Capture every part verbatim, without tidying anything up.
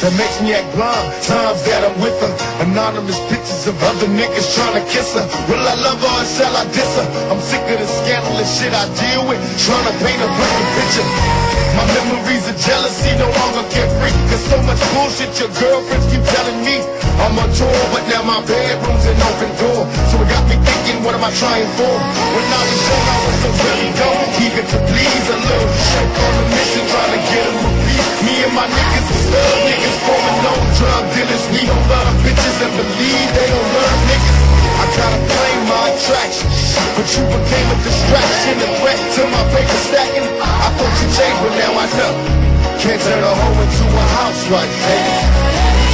that makes me act blind. Times that I'm with her, anonymous pictures of other niggas trying to kiss her. Will I love her or shall I diss her? I'm sick of the scandalous shit I deal with, trying to paint a perfect picture. My memories of jealousy no longer carefree, cause so much bullshit your girlfriends keep telling me. I'm on tour, but now my bedroom's an open door, so it got me thinking, what am I trying for? When I was young, I was so really dumb, eager to please, a little shake on a mission, trying to get a repeat. Me and my niggas is thug niggas, forming no drug dealers. We don't love bitches and believe they don't learn niggas. I gotta blame my attraction, but you became a distraction, a threat to my paper stacking. I thought you changed, but now I know can't turn a hoe into a housewife, baby.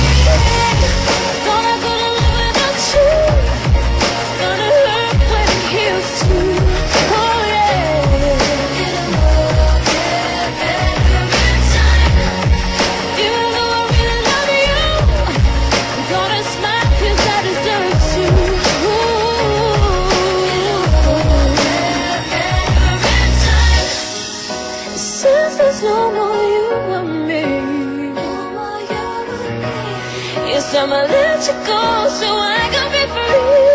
Since there's no more you and me, yes, I'ma let you go so I can be free.